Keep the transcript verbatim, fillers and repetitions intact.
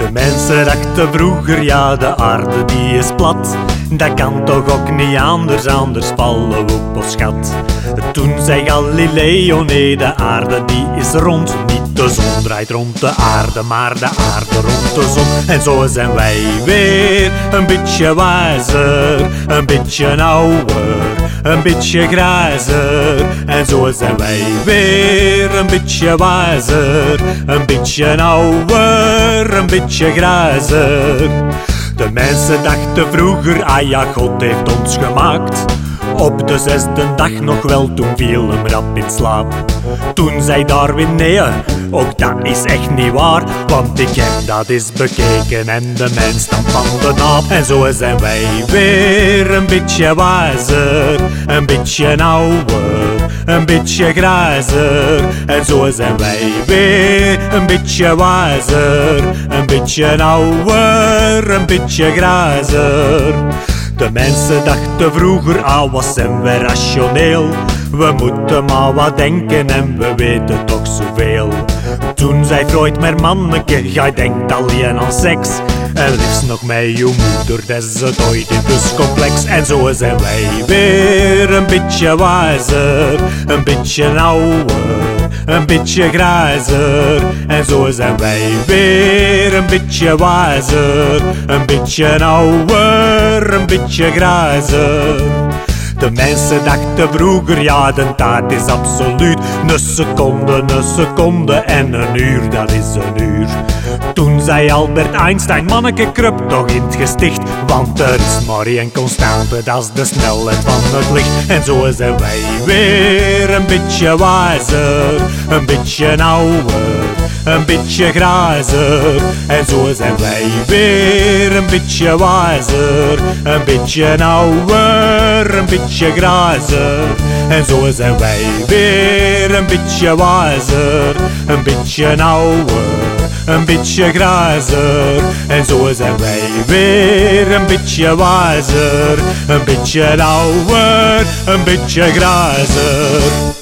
De mensen dachten vroeger, ja, de aarde die is plat. Dat kan toch ook niet anders, anders vallen we op ons gat. Toen zei Galileo, nee, de aarde die is rond. Niet de zon draait rond de aarde, maar de aarde rond de zon. En zo zijn wij weer een beetje wijzer, een beetje ouder, een beetje grijzer. En zo zijn wij weer een beetje wijzer, een beetje ouder, een beetje grijzer. De mensen dachten vroeger, ah ja, God heeft ons gemaakt. Op de zesde dag nog wel, toen viel hem rap in slaap. Toen zei Darwin, nee, ook dat is echt niet waar. Want ik heb dat eens bekeken en de mens stamt van de naap. En zo zijn wij weer een beetje wijzer, een beetje ouder, een beetje grijzer. En zo zijn wij weer een beetje wijzer, een beetje ouder, een beetje grijzer. De mensen dachten vroeger, ah, wat zijn wij rationeel. We moeten maar wat denken en we weten toch zoveel. Toen zei Freud, maar manneke, jij denkt alleen aan seks. En liefst nog met je moeder, dat is het Oedipuscomplex. En zo zijn wij weer een beetje wijzer, een beetje ouder, een beetje grijzer. En zo zijn wij weer een beetje wijzer, een beetje ouder, een beetje grijzer. De mensen dachten vroeger, ja, de tijd is absoluut. Een seconde, een seconde en een uur, dat is een uur. Toen zei Albert Einstein, manneke, krup toch in het gesticht. Want er is maar één constante, dat is de snelheid van het licht. En zo zijn wij weer een beetje wijzer, een beetje ouder, een beetje grijzer. En zo zijn wij weer een beetje wijzer, een beetje ouder, een beetje grijzer. En zo zijn wij weer een beetje wijzer, een beetje ouder, een beetje grijzer. En zo zijn wij weer een beetje wijzer, een beetje ouder, een beetje grijzer.